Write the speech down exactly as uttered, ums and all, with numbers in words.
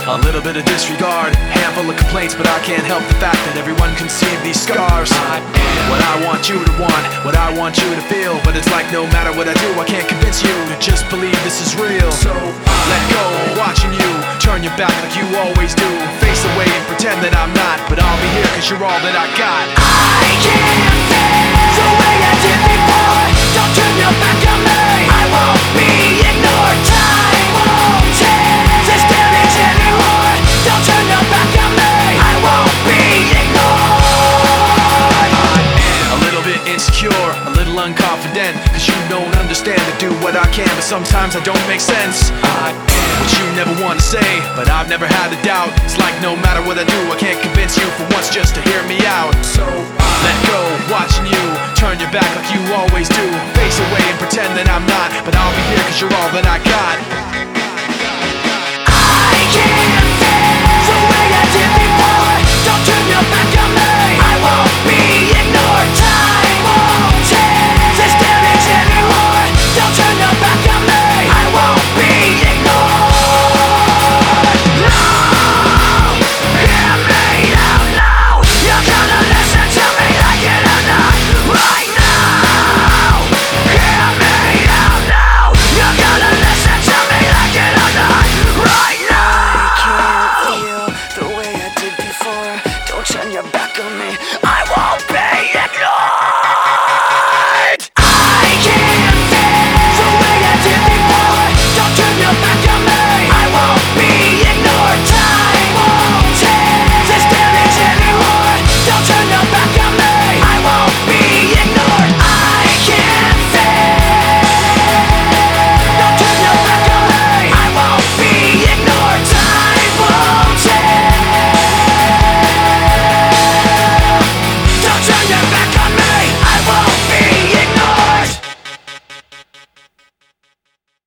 A little bit of disregard, handful of complaints, but I can't help the fact that everyone can see these scars. I am what I want you to want, what I want you to feel, but it's like no matter what I do, I can't convince you to just believe this is real. So let go, watching you turn your back like you always do. Face away and pretend that I'm not, but I'll be here cause you're all that I got. I can't feel the way I did before. Don't turn your back on me, I won't be ignored. Time won't change this damage anymore. Don't turn your back on me, I won't be ignored. A little bit insecure, a little unconfident, cause you don't understand to do what I can, but sometimes I don't make sense. I am what you never want to say, but I've never had a doubt. It's like no matter what I do, I can't convince you for once just to hear me out. So let go, watching you turn your back like you always do. Face away and pretend that I'm not, but I'll be here cause you're all that I got.